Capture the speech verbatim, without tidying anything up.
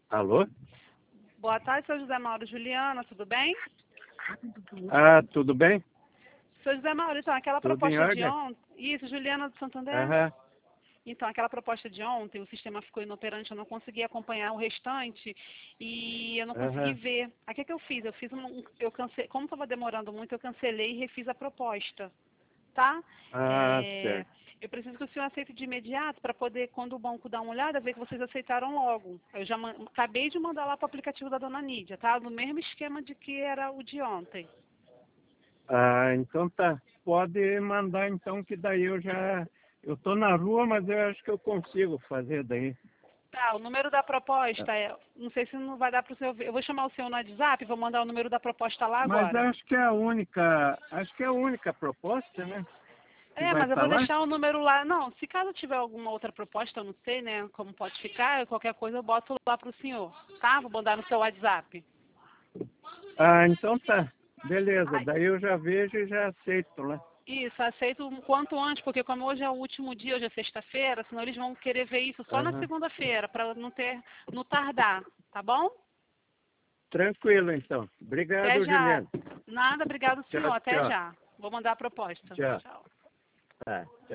Alô? Boa tarde, sou José Mauro Juliana, tudo bem? Ah, tudo bem? Sou José Mauro, então, aquela Tudo em proposta de ordem? ontem... Isso, Juliana do Santander? Aham. Então, aquela proposta de ontem, o sistema ficou inoperante, eu não consegui acompanhar o restante e eu não consegui Aham. ver. Aí, o que, que eu fiz? Eu fiz um... um- Eu cance... Como estava demorando muito, eu cancelei e refiz a proposta, tá? Ah, É, certo. Eu preciso que o senhor aceite de imediato para poder, quando o banco dar uma olhada, ver que vocês aceitaram logo. Eu já man- acabei de mandar lá para o aplicativo da dona Nídia, tá? No mesmo esquema de que era o de ontem. Ah, então tá. Pode mandar então que daí eu já... Eu tô na rua, mas eu acho que eu consigo fazer daí. Tá, o número da proposta é. Não sei se não vai dar para o senhor ver. Eu vou chamar o senhor no WhatsApp, vou mandar o número da proposta lá Mas agora. acho que é a única... Acho que é a única proposta, né? Que É, vai mas eu estar vou lá. deixar o número lá. Não, se caso tiver alguma outra proposta, eu não sei, né, como pode ficar, qualquer coisa eu boto lá para o senhor, tá? Vou mandar no seu WhatsApp. Ah, então tá. Beleza. Ai, Daí eu já vejo e já aceito lá. isso, aceito o quanto antes, porque como hoje é o último dia, hoje é sexta-feira, senão eles vão querer ver isso só na Aham. segunda-feira, para não ter, não tardar, tá bom? Tranquilo, então. Até Obrigado, já. Juliano. Nada, obrigado, senhor. Tchau, Até tchau. já. Vou mandar a proposta. Tchau. Tchau. Tá.